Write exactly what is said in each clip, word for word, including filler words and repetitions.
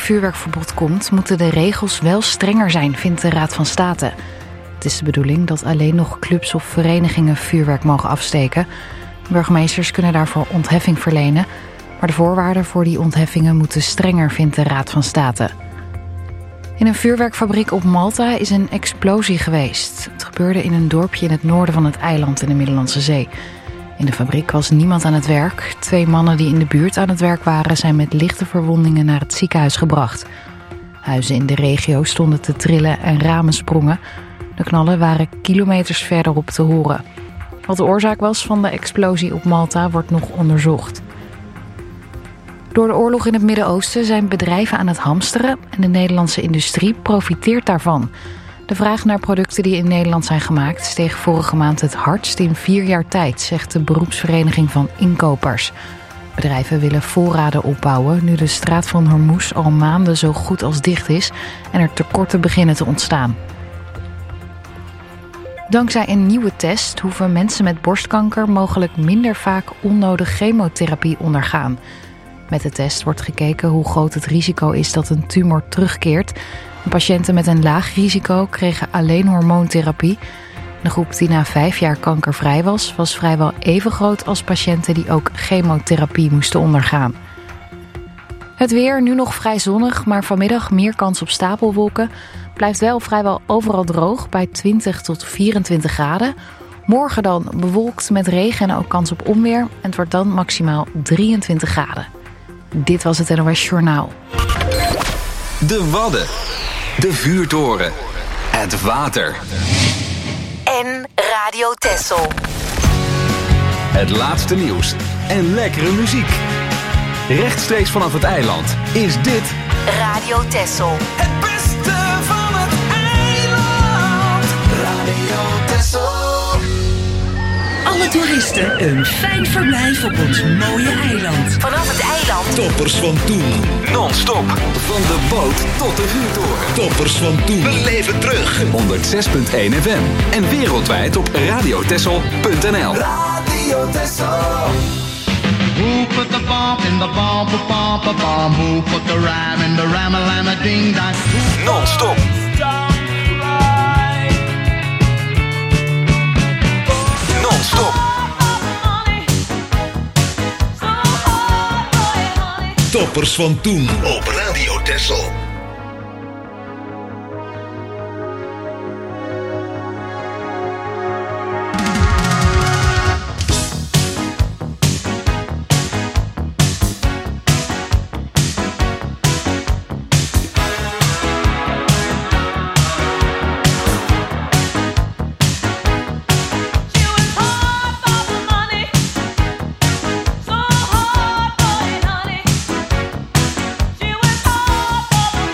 vuurwerkverbod komt, moeten de regels wel strenger zijn, vindt de Raad van State. Het is de bedoeling dat alleen nog clubs of verenigingen vuurwerk mogen afsteken. Burgemeesters kunnen daarvoor ontheffing verlenen, maar de voorwaarden voor die ontheffingen moeten strenger, vindt de Raad van State. In een vuurwerkfabriek op Malta is een explosie geweest. Het gebeurde in een dorpje in het noorden van het eiland in de Middellandse Zee. In de fabriek was niemand aan het werk. Twee mannen die in de buurt aan het werk waren zijn met lichte verwondingen naar het ziekenhuis gebracht. Huizen in de regio stonden te trillen en ramen sprongen. De knallen waren kilometers verderop te horen. Wat de oorzaak was van de explosie op Malta wordt nog onderzocht. Door de oorlog in het Midden-Oosten zijn bedrijven aan het hamsteren en de Nederlandse industrie profiteert daarvan. De vraag naar producten die in Nederland zijn gemaakt steeg vorige maand het hardst in vier jaar tijd, zegt de beroepsvereniging van inkopers. Bedrijven willen voorraden opbouwen nu de straat van Hormuz al maanden zo goed als dicht is en er tekorten beginnen te ontstaan. Dankzij een nieuwe test hoeven mensen met borstkanker mogelijk minder vaak onnodig chemotherapie ondergaan. Met de test wordt gekeken hoe groot het risico is dat een tumor terugkeert. Patiënten met een laag risico kregen alleen hormoontherapie. De groep die na vijf jaar kankervrij was, was vrijwel even groot als patiënten die ook chemotherapie moesten ondergaan. Het weer, nu nog vrij zonnig, maar vanmiddag meer kans op stapelwolken. Blijft wel vrijwel overal droog bij twintig tot vierentwintig graden. Morgen dan bewolkt met regen en ook kans op onweer. En het wordt dan maximaal drieëntwintig graden. Dit was het N O S Journaal. De Wadden. De vuurtoren. Het water. En Radio Texel. Het laatste nieuws en lekkere muziek. Rechtstreeks vanaf het eiland is dit Radio Texel. Het beste van het eiland. Radio Texel. Alle toeristen een fijn verblijf op ons mooie eiland. Vanaf het eiland. Toppers van toen. non-stop. Van de boot tot de vuurtoren. Toppers van toen. We leven terug. honderdzes komma één F M. En wereldwijd op radiotessel punt n l. Radio Texel. Who put the bomb in the bomb, the bomb, the bomb? Who put the ram in the ram-a-lam-a ding-dong? Non-stop. Non-stop. Toppers van toen op Radio Texel. She was hard for the money.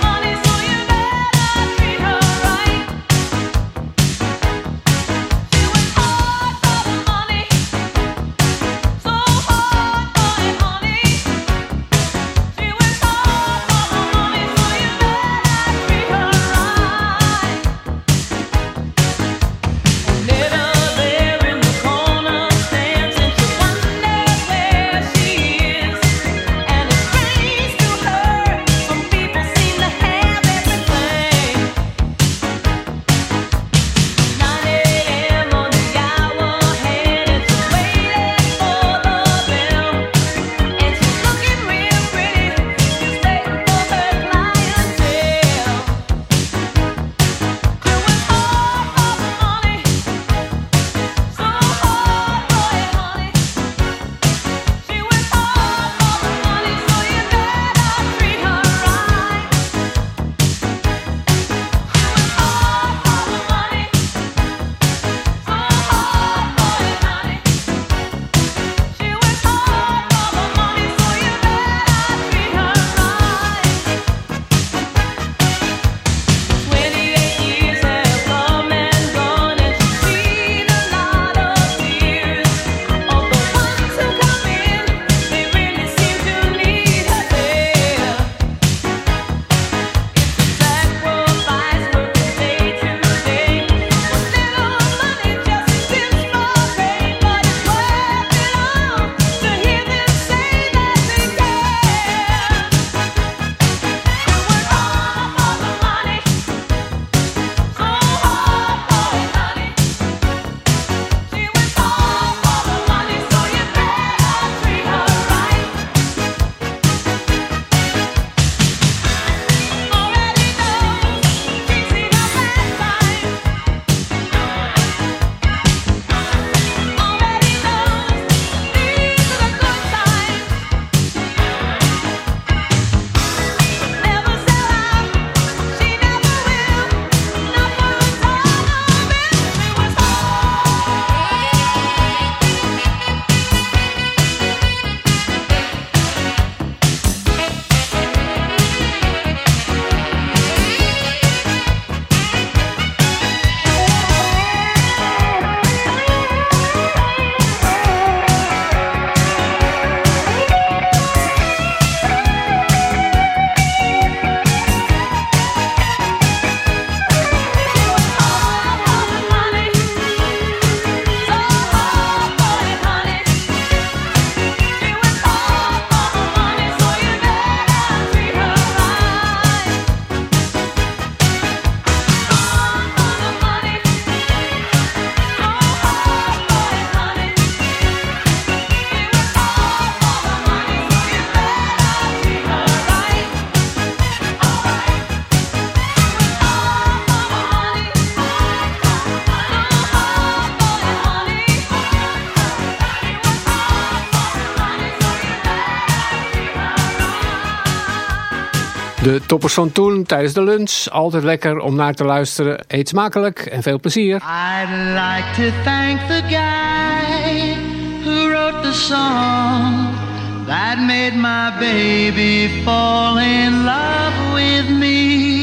De toppers van toen tijdens de lunch. Altijd lekker om naar te luisteren. Eet smakelijk en veel plezier. I'd like to thank the guy who wrote the song that made my baby fall in love with me.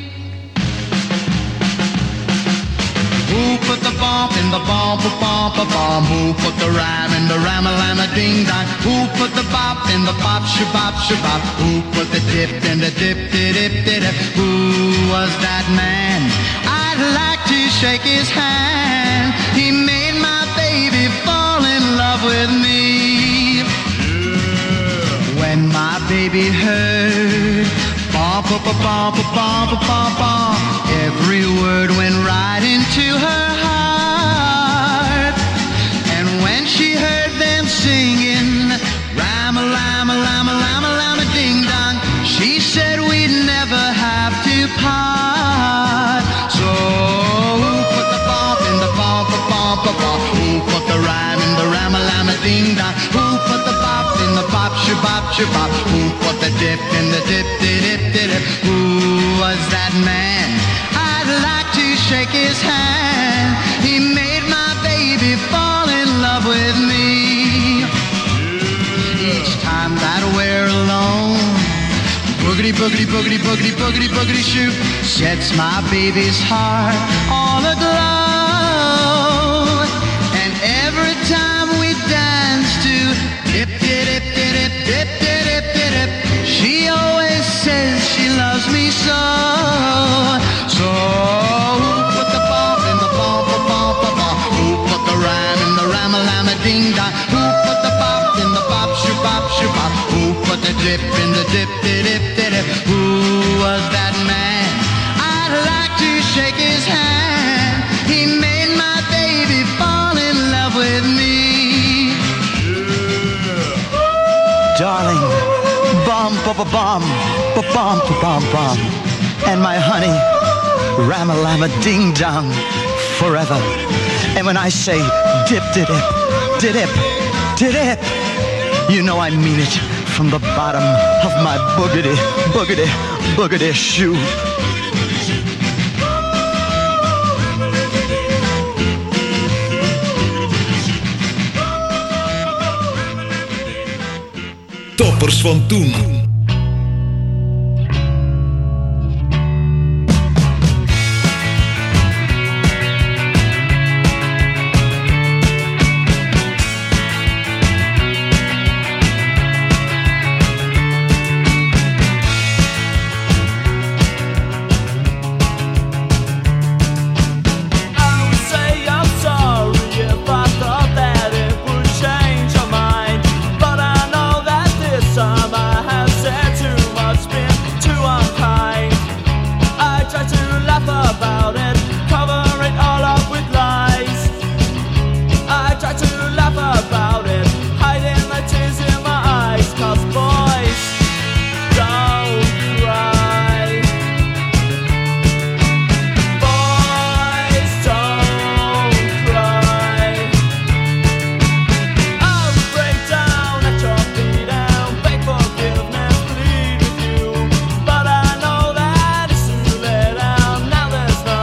Who put the bump in the bump, bump, bump? Who put the rhyme in the rhyme-a-lama ding-dong? Who put the bop in the bop, shabop, shabop? Who put the dip in the dip-dip-dip-dip? Who was that man? I'd like to shake his hand. He made my baby fall in love with me. When my baby heard bump, bump, bump, bump, bump, bump, every word went right into her heart. And when she heard them singing Ram-a-lam-a-lam-a-lam-a-lam-a-ding-dong, she said we'd never have to part. So who put the bump in the bump, bump, bump? Who put the rhyme in the Ram-a-lam-a-ding-dong? Who put the bop in the bop, shabop, shabop? Who put the dip in the dip-dip-dip-dip? Who was that man? I'd like to shake his hand. He made my baby fall in love with me. Each time that we're alone, boogity, boogity, boogity, boogity, boogity, boogity shoot sets my baby's heart all aglow. And every time we dance to dip, dip, dip, dip, dip, dip, dip, dip, she always says she loves me so. So who put the bump in the bump, bump, bump, bump? Who put the rhyme in the ram-a-lam-a-ding-dong? Who put the bop in the bop, shoo-bop, shoo-bop? Who put the dip in the dip-dip-dip-dip? Who was that man? I'd like to shake his hand. He made my baby fall in love with me. Darling, bum, bum, bum, bum, bum, bum, bum, and my honey, ram-a-lam-a-ding-dong, forever. And when I say dip-dip-dip, dip-dip, dip-dip, you know I mean it from the bottom of my boogity, boogity, boogity shoe. Toppers van toen. But I know that it's too late down. Now there's no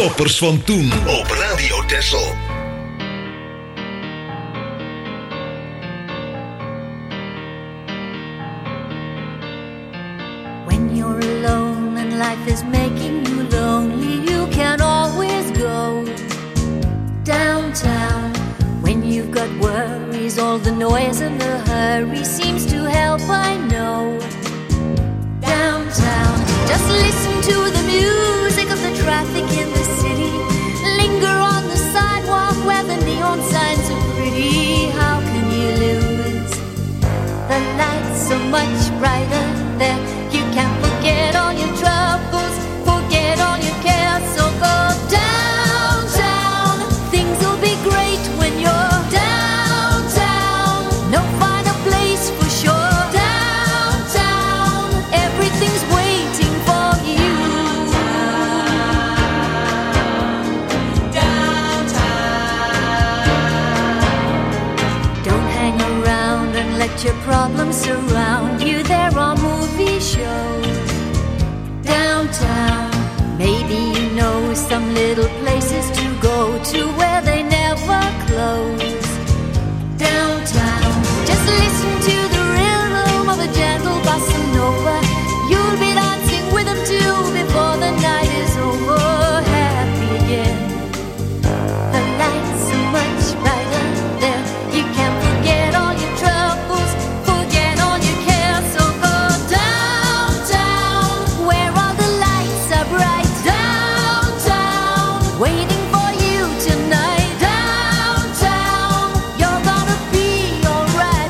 toppers van toen op Radio Texel. When you're alone and life is making you lonely, you can always go downtown. When you've got worries, all the noise and the hurry seems to help, I know. Downtown, just listen to the music of the traffic in the city. Linger on the sidewalk where the neon signs are pretty. How can you lose? The lights so much brighter there. You can't forget all your troubles, forget all your cares. So go downtown, things will be great when you're downtown. No finer place for sure. Downtown, everything's waiting for you. Downtown. Don't hang around and let your problems surround you. There are movie shows downtown. Maybe you know some little places to go to where they never close. Downtown, just listen to the rhythm of a gentle bossa nova. You'll be dancing with them too before the night is over. Happy again. The lights so much brighter there. You can't forget all your troubles, forget all your cares. So go downtown, where all the lights are bright. Downtown, waiting for you tonight. Downtown, you're gonna be alright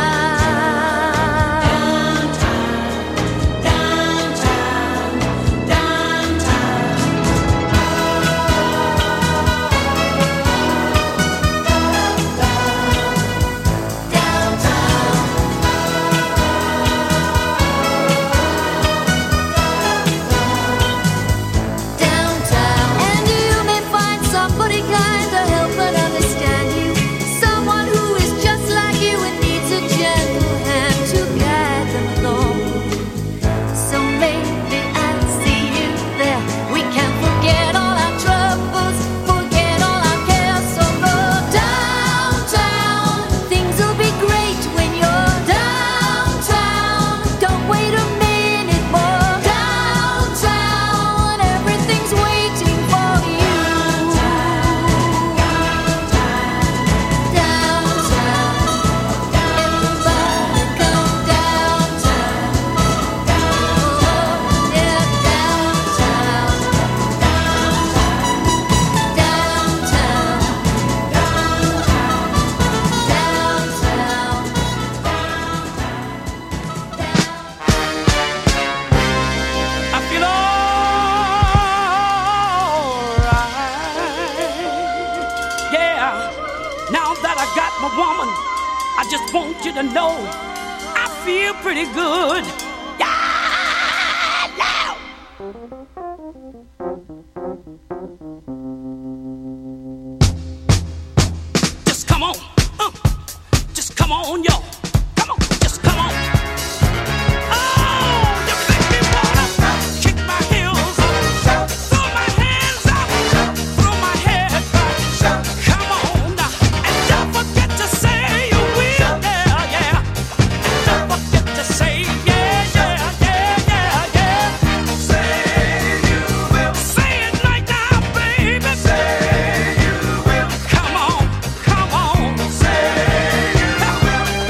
now. Downtown, downtown, downtown. Downtown, and you may find somebody kind to help and understand you. Someone who is just like you and needs a gentle hand to guide them along. So maybe I'll see you there. We can't forget all our troubles, forget all our cares. So go downtown, things will be great when you're downtown. Don't wait a minute more. Downtown, everything's waiting for you. Downtown, everybody come downtown. Oh, yeah, downtown, downtown, I feel alright. Yeah, now that I got my woman, I just want you to know I feel pretty good. Yeah, now. Just come on, uh, just come on, yo. Come on, just come on. Oh, you make me wanna kick my heels up, throw my hands up, throw my head back. Come on now, and don't forget to say you will, yeah, yeah. And don't forget to say yeah, yeah, yeah, yeah, yeah. Say you will. Say it right now, baby. Say you will. Come on, come on. Say you will.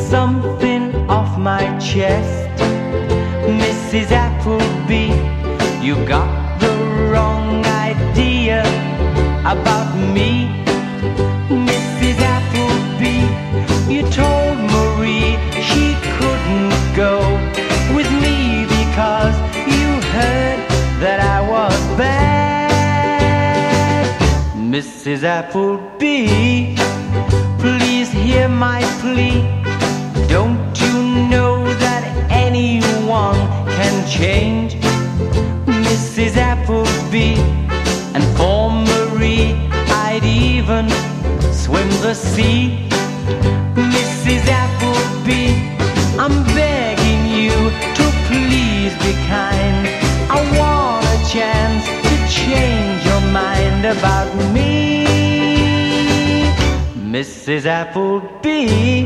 something off my chest. Missus Appleby, you got the wrong idea about me. Missus Appleby, you told Marie she couldn't go with me because you heard that I was bad. Missus Appleby, please hear my plea. Don't you know that anyone can change? Missus Appleby, and for Marie I'd even swim the sea. Missus Appleby, I'm begging you to please be kind. I want a chance to change your mind about me. Missus Appleby.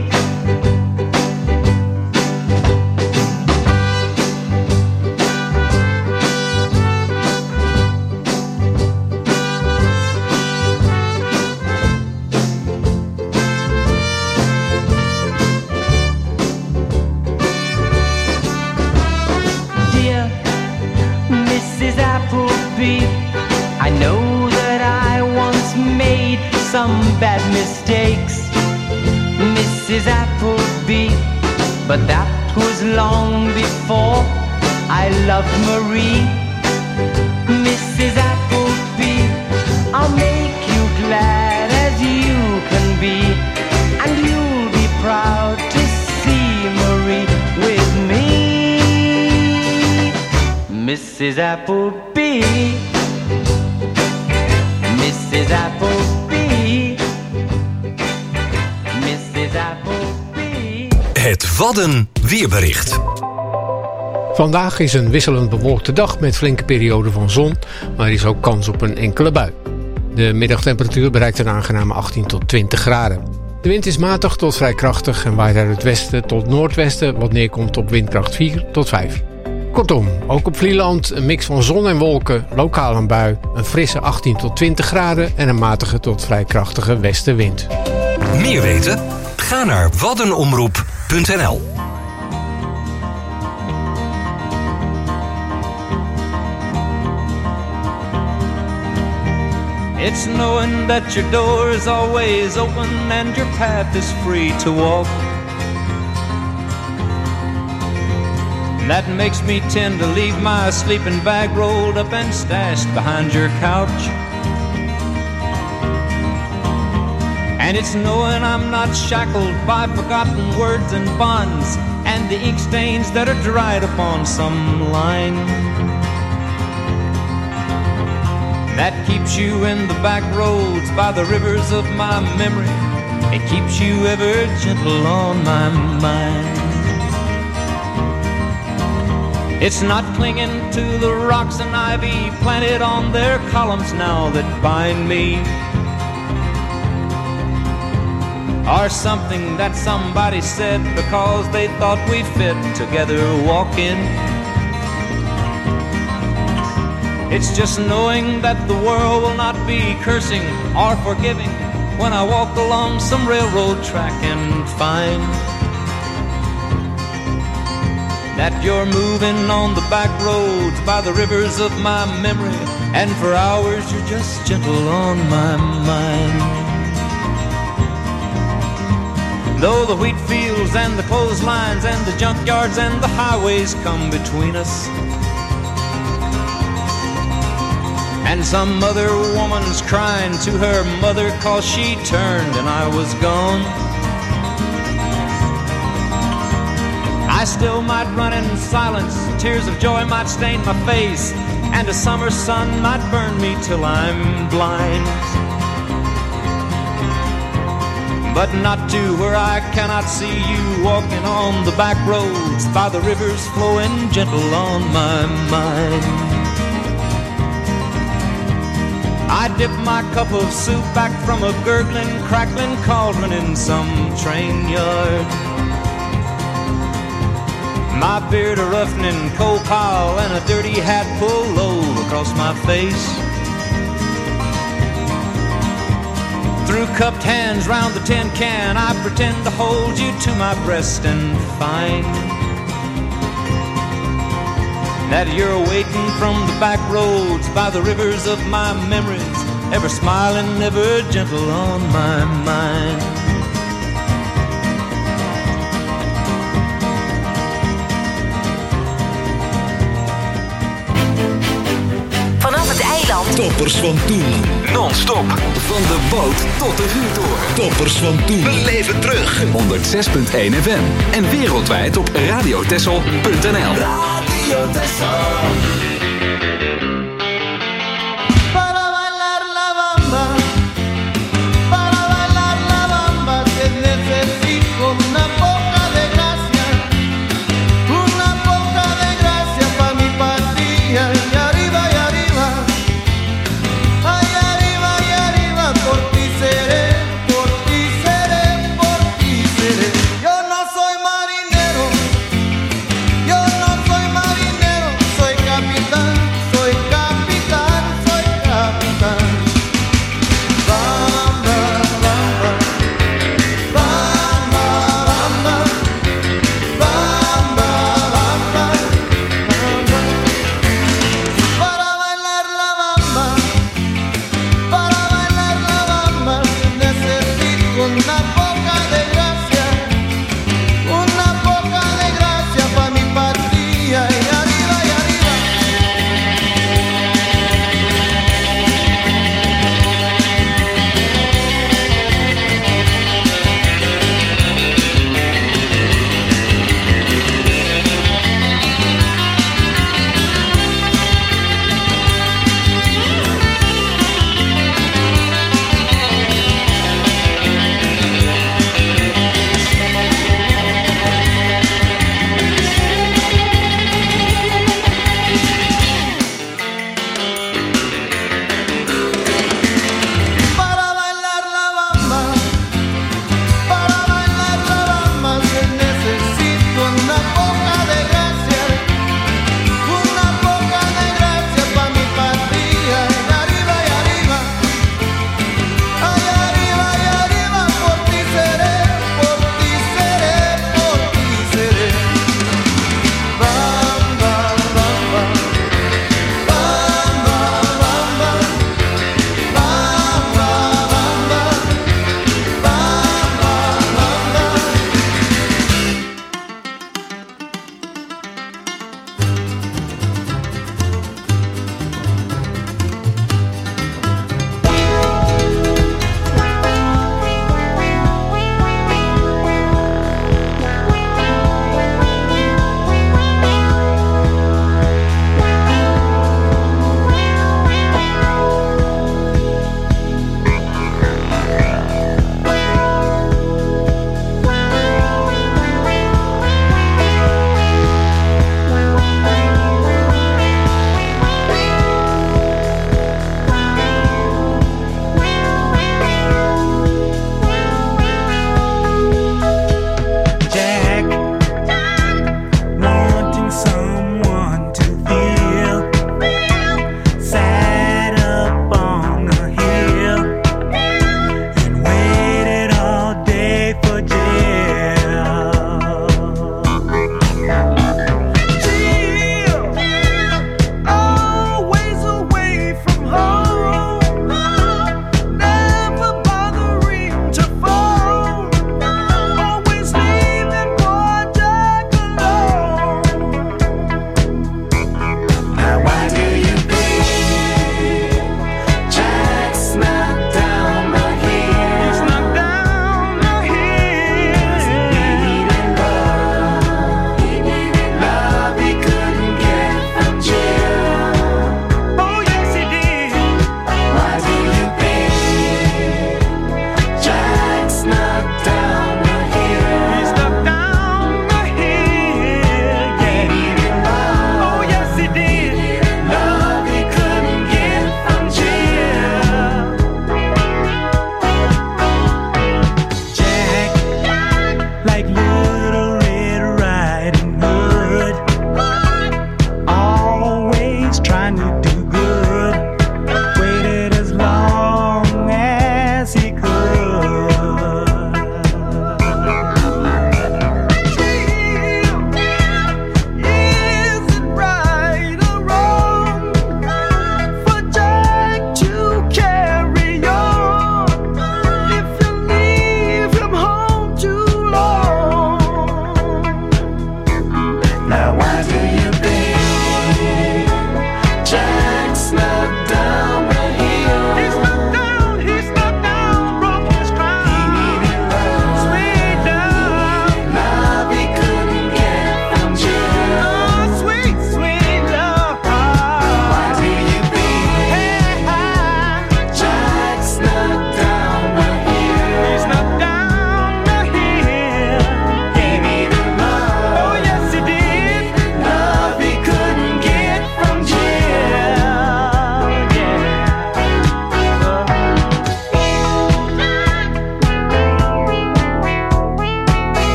I know that I once made some bad mistakes, Missus Appleby, but that was long before I loved Marie. Missus Appleby, I'll make you glad as you can be, and you'll be proud to see Marie with me. Missus Appleby, Missus Appleby, Missus Appleby. Het Wadden weerbericht. Vandaag is een wisselend bewolkte dag met flinke perioden van zon, maar er is ook kans op een enkele bui. De middagtemperatuur bereikt een aangename achttien tot twintig graden. De wind is matig tot vrij krachtig en waait uit het westen tot noordwesten, wat neerkomt op windkracht vier tot vijf. Kortom, ook op Vlieland een mix van zon en wolken, lokaal een bui, een frisse achttien tot twintig graden en een matige tot vrij krachtige westenwind. Meer weten? Ga naar waddenomroep punt n l. It's knowing that your door is always open and your path is free to walk. That makes me tend to leave my sleeping bag rolled up and stashed behind your couch. And it's knowing I'm not shackled by forgotten words and bonds and the ink stains that are dried upon some line. That keeps you in the back roads by the rivers of my memory. It keeps you ever gentle on my mind. It's not clinging to the rocks and ivy planted on their columns now that bind me, or something that somebody said because they thought we fit together walking. It's just knowing that the world will not be cursing or forgiving when I walk along some railroad track and find that you're moving on the back roads by the rivers of my memory, and for hours you're just gentle on my mind. Though the wheat fields and the clotheslines and the junkyards and the highways come between us, and some other woman's crying to her mother 'cause she turned and I was gone, I still might run in silence, tears of joy might stain my face, and a summer sun might burn me till I'm blind. But not to where I cannot see you walking on the back roads by the rivers flowing gentle on my mind. I dip my cup of soup back from a gurgling, crackling cauldron in some train yard. My beard a roughening coal pile and a dirty hat pulled low across my face. through cupped hands round the tin can, I pretend to hold you to my breast and find that you're waiting from the back roads by the rivers of my memories, ever smiling, ever gentle on my mind. Vanaf het eiland. Toppers van toen. Non-stop. Van de boot tot de vuurtoren. Toppers van toen. We leven terug. honderd zes punt één F M. En wereldwijd op radiotessel punt n l. Radio Tessel. Soy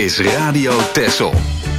is Radio Texel.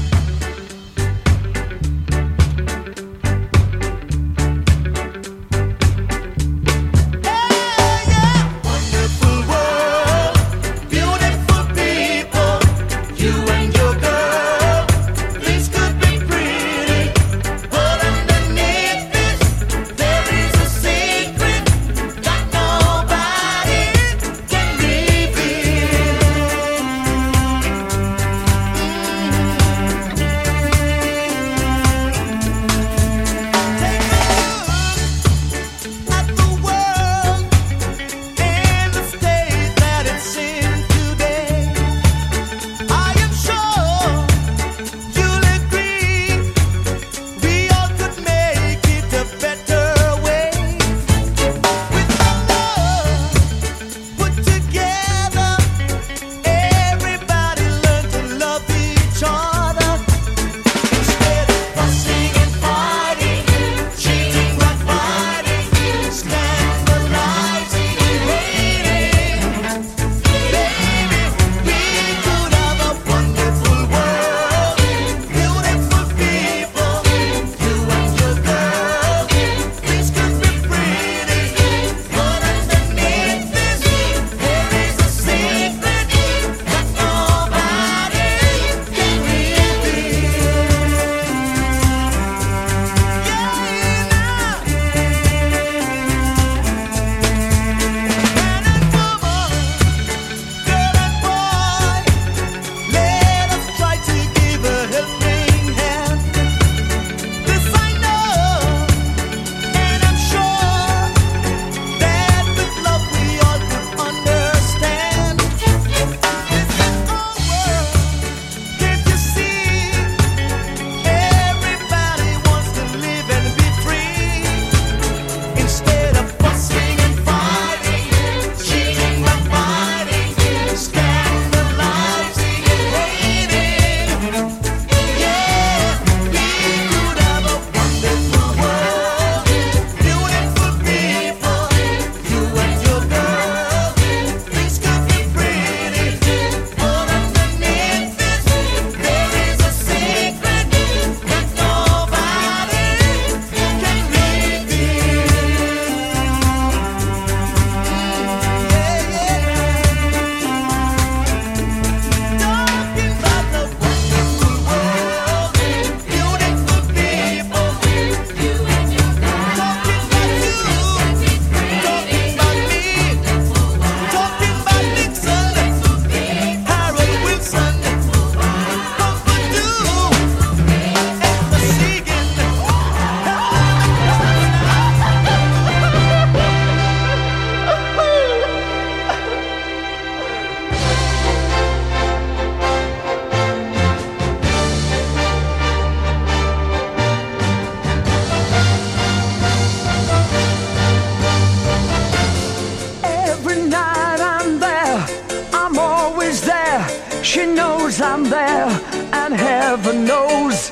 She knows I'm there, and heaven knows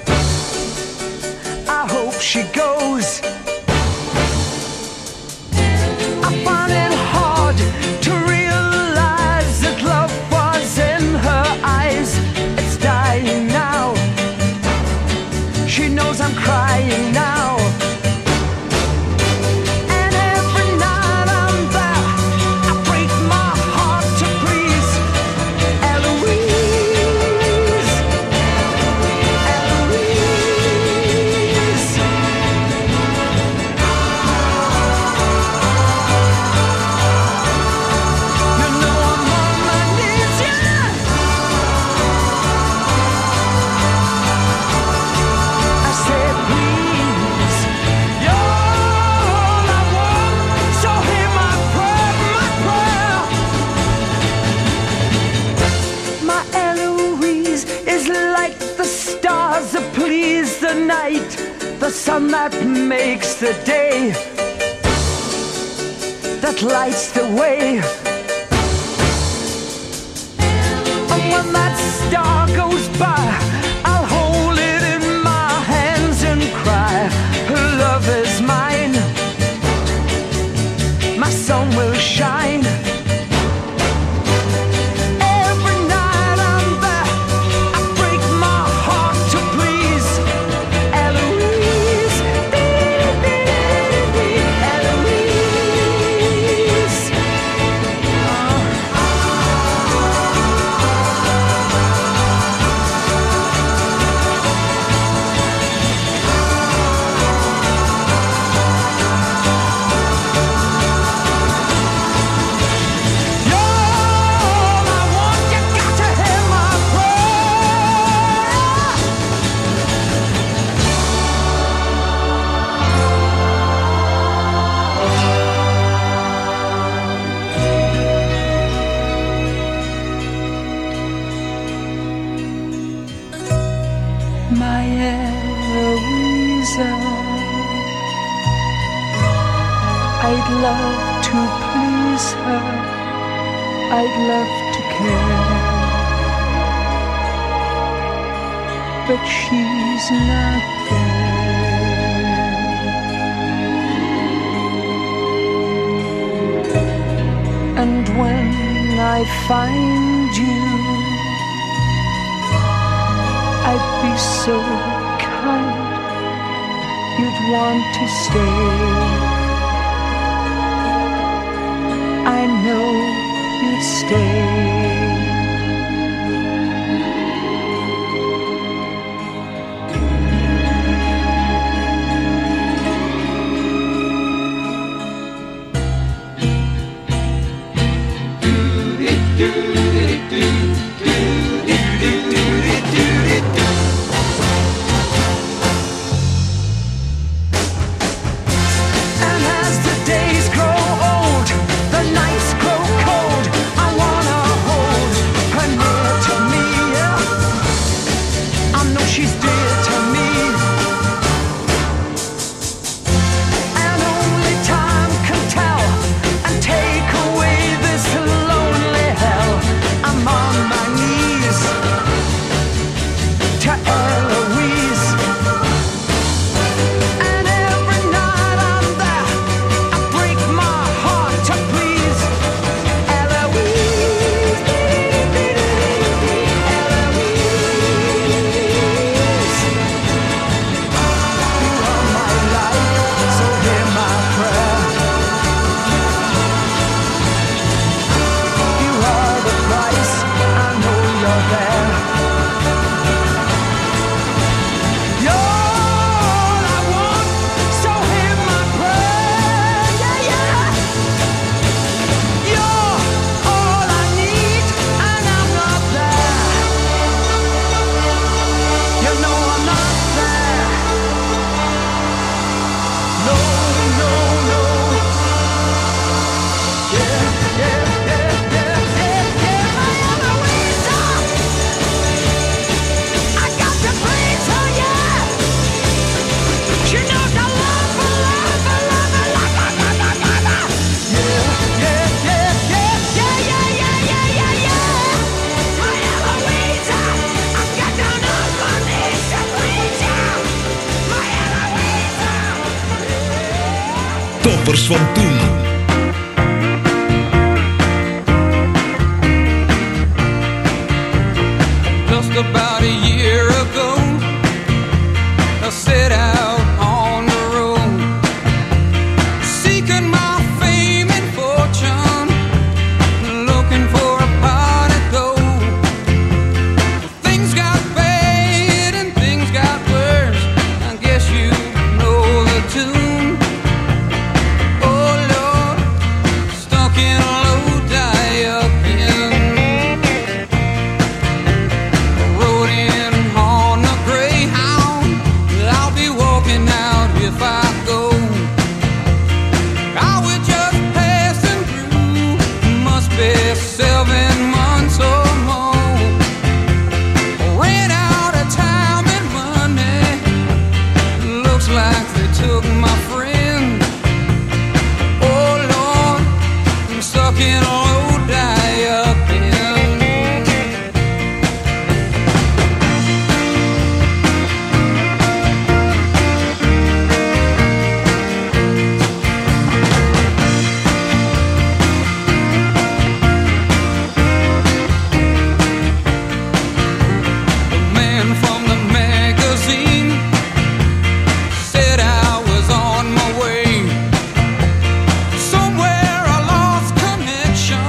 I hope she goes. I find it hard to realize that love was in her eyes. It's dying now. She knows I'm crying now. The sun that makes the day, that lights the way. And when that star goes by, I'll hold it in my hands and cry, her love is mine, my sun will shine. Every night I'm there, love to please her, I'd love to care, but she's not there. And when I find you, I'd be so kind, you'd want to stay. I know you'd stay. Toppers van toen. Just about a year ago, I set out on the road, seeking my fame and fortune, looking for a pot of gold. Things got bad and things got worse, I guess you know the tune. Somewhere I lost connection.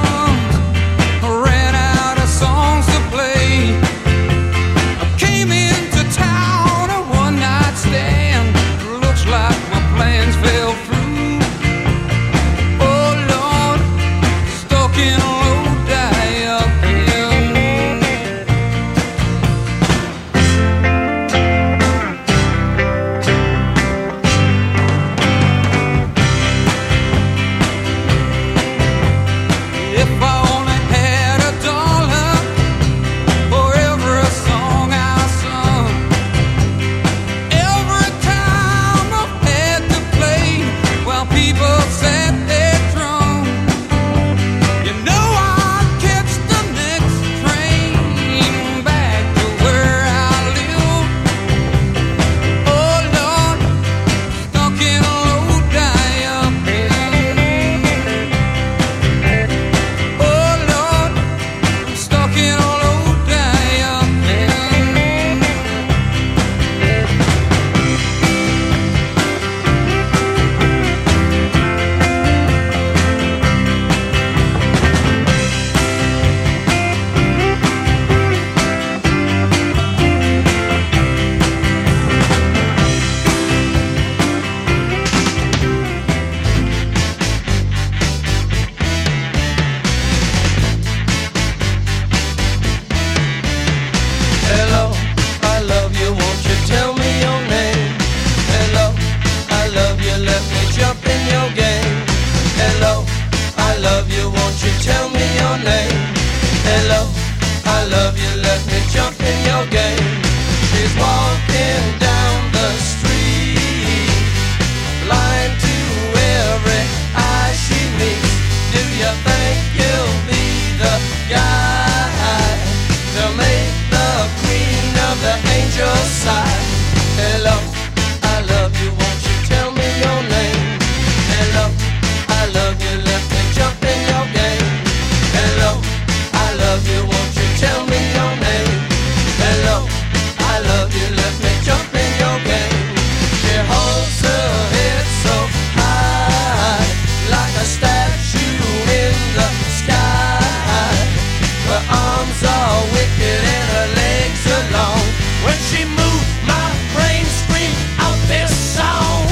love you, won't you tell me your name? Hello, I love you, let me jump in your game. She's walking down the street, blind to every eye she meets. Do you think you'll be the guy to make the queen of the angels sigh? Hello, I love you, won't you tell me your name? Hello, I love you, let me jump in your game. Hello, I love you, won't you tell me your name? Hello, I love you, let me jump in your game. She holds her head so high, like a statue in the sky. Her arms are wicked and her legs are long. When she moves, my brain screams out this song.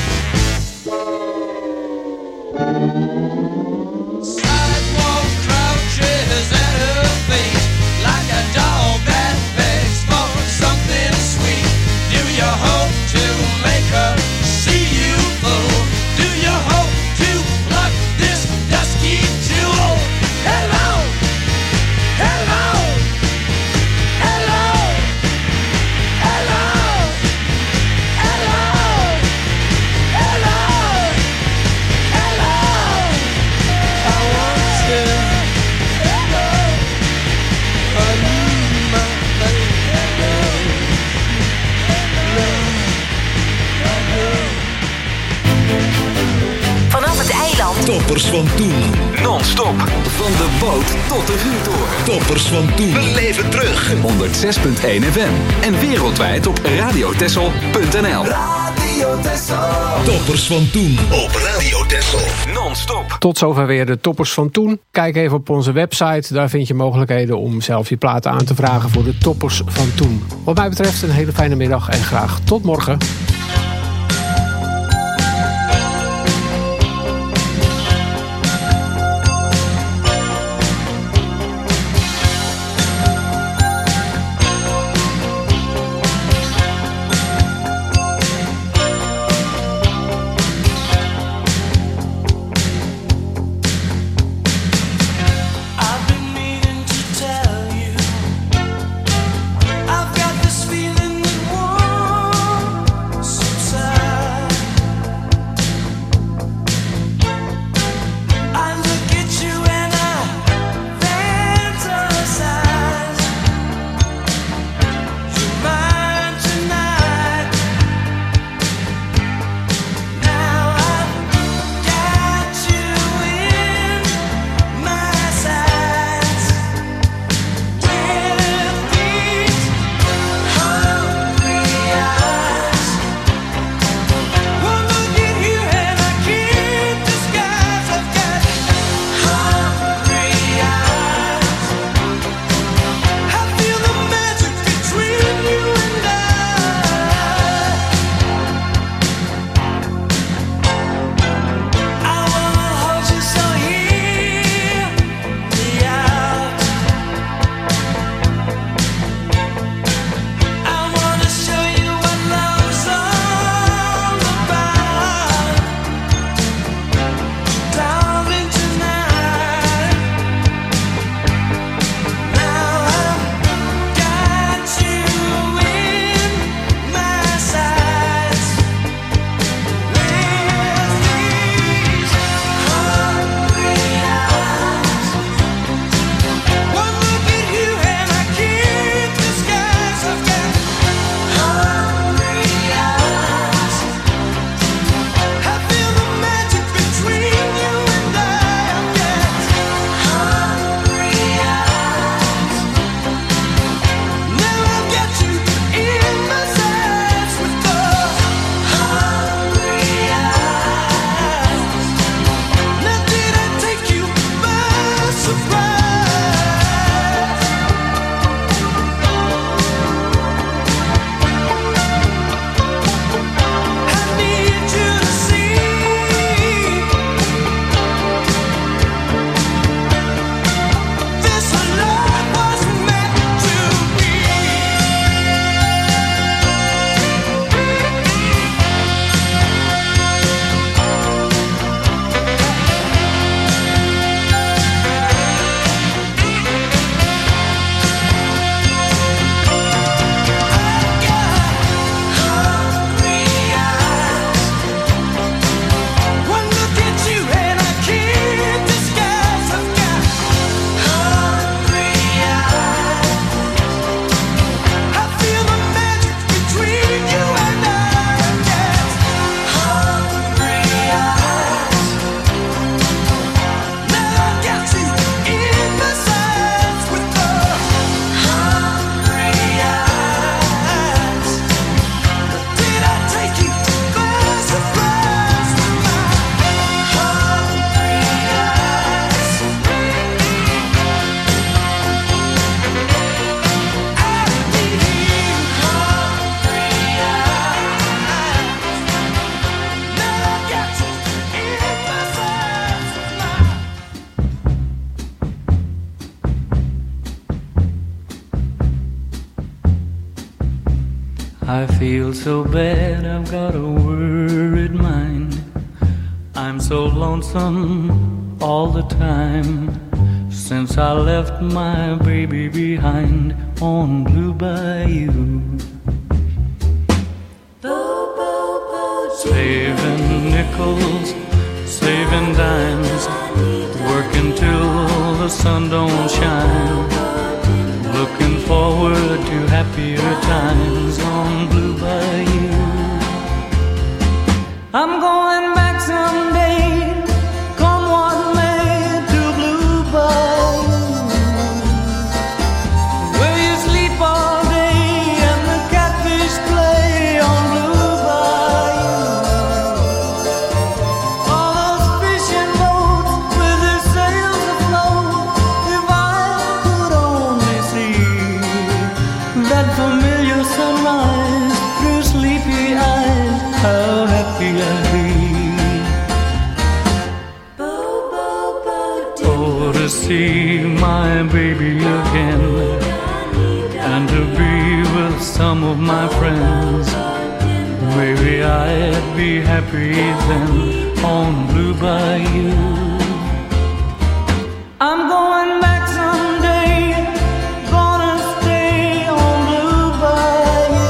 Sidewalk crouches at her feet, like a dog that begs for something sweet. Do you hope to make her see you fool? Do you hope to pluck this dusky jewel? Hello, hello, hello, hello, hello, hello, hello. I want you, hello, I need my baby, hello, Vanaf het eiland. Toppers van toen. Non-stop. Van de boot tot de vuurtoren. Toppers van toen. We leven terug. honderdzes komma één F M. En wereldwijd op radiotessel punt n l. Radio Texel. Toppers van toen op Radio Texel. Non-stop. Tot zover weer de toppers van toen. Kijk even op onze website. Daar vind je mogelijkheden om zelf je platen aan te vragen voor de toppers van toen. Wat mij betreft een hele fijne middag en graag tot morgen. I've been meaning to tell you, I've got this feeling that won't I feel so bad, I've got a worried mind. I'm so lonesome all the time since I left my baby behind on Blue Bayou. Saving nickels, saving dimes, working till the sun don't shine. Looking forward to happier times on Blue Bayou. I'm going back someday, come what may, to Blue Bayou, where you sleep all day and the catfish play on Blue Bayou. All those fishing boats with their sails afloat. If I could only see that familiar sunrise through sleepy eyes, how happy I'd be. Oh, to see my baby again, and to be with some of my friends. Maybe I'd be happy then on Blue Bayou. I'm going back someday, gonna stay on Blue Bayou,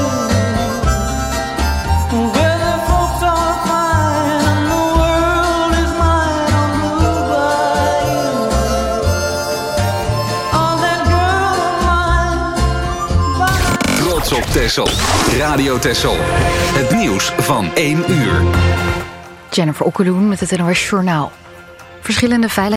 where the folks are fine and the world is mine on Blue Bayou. Oh, that girl of mine. Trots op Texel. Radio Texel. Het nieuws van één uur. Jennifer Okkeloen met het N O S Journaal. Verschillende veiligheid